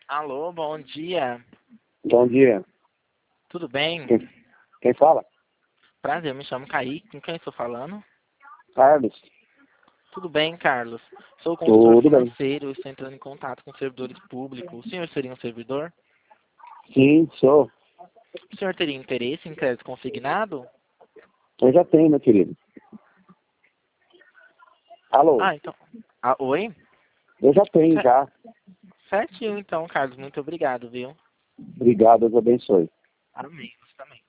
Alô, bom dia. Bom dia. Tudo bem? Quem fala? Prazer, me chamo Kaique. Com quem estou falando? Carlos. Tudo bem, Carlos. Sou consultor Tudo bem. financeiro e estou entrando em contato com servidores públicos. O senhor seria um servidor? Sim, sou. O senhor teria interesse em crédito consignado? Eu já tenho, meu querido. Alô? Então. Oi? Eu já tenho, Cer- já. Certinho, então, Carlos. Muito obrigado, viu? Obrigado, Deus abençoe. Amém. Você também.